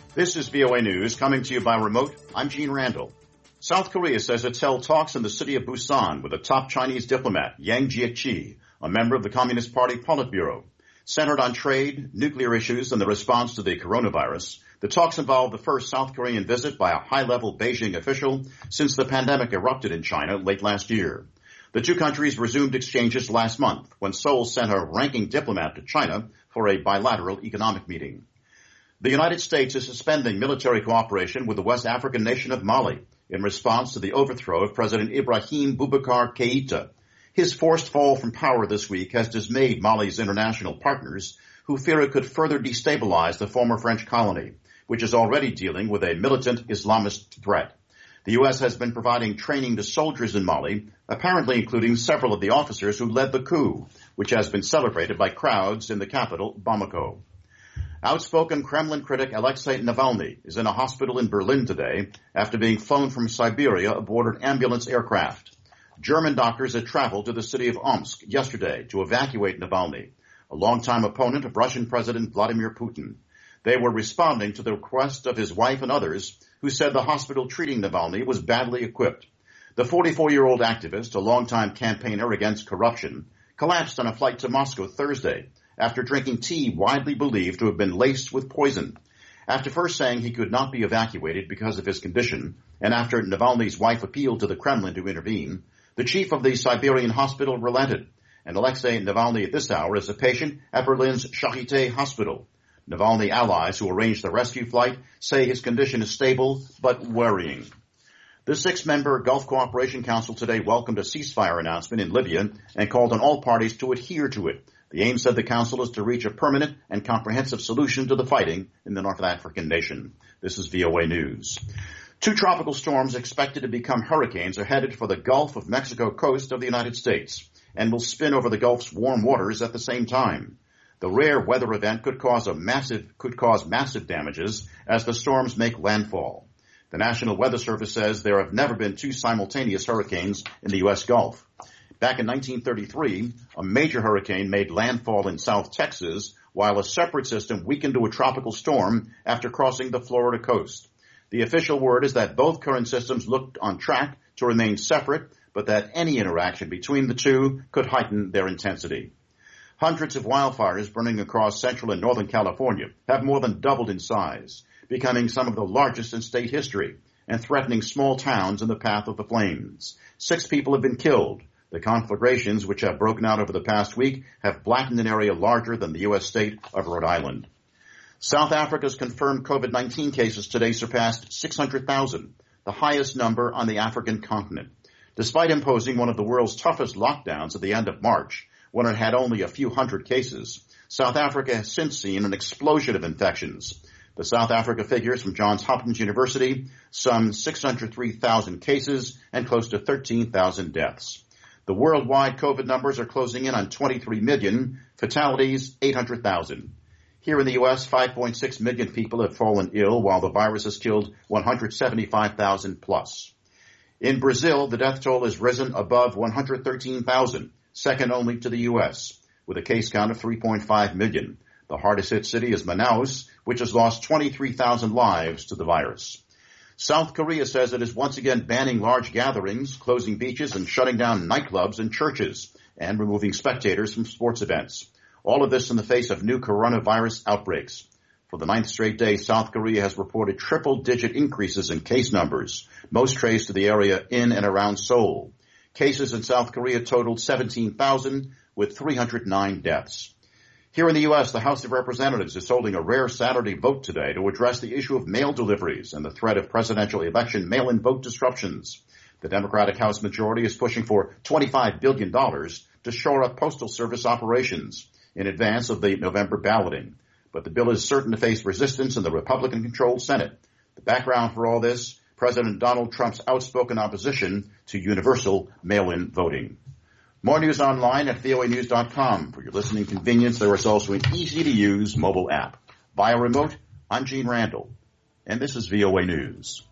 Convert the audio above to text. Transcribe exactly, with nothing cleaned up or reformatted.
This is V O A News, coming to you by remote. I'm Gene Randall. South Korea says it's held talks in the city of Busan with a top Chinese diplomat, Yang Jiechi, a member of the Communist Party Politburo. Centered on trade, nuclear issues, and the response to the coronavirus, the talks involve the first South Korean visit by a high-level Beijing official since the pandemic erupted in China late last year. The two countries resumed exchanges last month when Seoul sent a ranking diplomat to China for a bilateral economic meeting. The United States is suspending military cooperation with the West African nation of Mali in response to the overthrow of President Ibrahim Boubacar Keïta. His forced fall from power this week has dismayed Mali's international partners, who fear it could further destabilize the former French colony, which is already dealing with a militant Islamist threat. The U S has been providing training to soldiers in Mali, apparently including several of the officers who led the coup, which has been celebrated by crowds in the capital, Bamako. Outspoken Kremlin critic Alexei Navalny is in a hospital in Berlin today after being flown from Siberia aboard an ambulance aircraft. German doctors had traveled to the city of Omsk yesterday to evacuate Navalny, a longtime opponent of Russian President Vladimir Putin. They were responding to the request of his wife and others who said the hospital treating Navalny was badly equipped. The forty-four-year-old activist, a longtime campaigner against corruption, collapsed on a flight to Moscow Thursday after drinking tea widely believed to have been laced with poison. After first saying he could not be evacuated because of his condition, and after Navalny's wife appealed to the Kremlin to intervene, the chief of the Siberian hospital relented, and Alexei Navalny at this hour is a patient at Berlin's Charité Hospital. Navalny allies who arranged the rescue flight say his condition is stable but worrying. The six-member Gulf Cooperation Council today welcomed a ceasefire announcement in Libya and called on all parties to adhere to it. The aim, said the council, is to reach a permanent and comprehensive solution to the fighting in the North African nation. This is V O A News. Two tropical storms expected to become hurricanes are headed for the Gulf of Mexico coast of the United States and will spin over the Gulf's warm waters at the same time. The rare weather event could cause a massive could cause massive damages as the storms make landfall. The National Weather Service says there have never been two simultaneous hurricanes in the U S Gulf. Back in nineteen thirty-three, a major hurricane made landfall in South Texas, while a separate system weakened to a tropical storm after crossing the Florida coast. The official word is that both current systems looked on track to remain separate, but that any interaction between the two could heighten their intensity. Hundreds of wildfires burning across central and northern California have more than doubled in size, becoming some of the largest in state history and threatening small towns in the path of the flames. Six people have been killed. The conflagrations, which have broken out over the past week, have blackened an area larger than the U S state of Rhode Island. South Africa's confirmed COVID nineteen cases today surpassed six hundred thousand, the highest number on the African continent. Despite imposing one of the world's toughest lockdowns at the end of March, when it had only a few hundred cases, South Africa has since seen an explosion of infections. The South Africa figures from Johns Hopkins University, some six hundred three thousand cases and close to thirteen thousand deaths. The worldwide COVID numbers are closing in on twenty-three million, fatalities eight hundred thousand. Here in the U S, five point six million people have fallen ill, while the virus has killed one hundred seventy-five thousand plus. In Brazil, the death toll has risen above one hundred thirteen thousand, second only to the U S, with a case count of three point five million. The hardest hit city is Manaus, which has lost twenty-three thousand lives to the virus. South Korea says it is once again banning large gatherings, closing beaches and shutting down nightclubs and churches, and removing spectators from sports events. All of this in the face of new coronavirus outbreaks. For the ninth straight day, South Korea has reported triple-digit increases in case numbers, most traced to the area in and around Seoul. Cases in South Korea totaled seventeen thousand, with three hundred nine deaths. Here in the U S, the House of Representatives is holding a rare Saturday vote today to address the issue of mail deliveries and the threat of presidential election mail-in vote disruptions. The Democratic House majority is pushing for twenty-five billion dollars to shore up Postal Service operations in advance of the November balloting. But the bill is certain to face resistance in the Republican-controlled Senate. The background for all this, President Donald Trump's outspoken opposition to universal mail-in voting. More news online at V O A news dot com. For your listening convenience, there is also an easy-to-use mobile app. Via remote, I'm Gene Randall, and this is V O A News.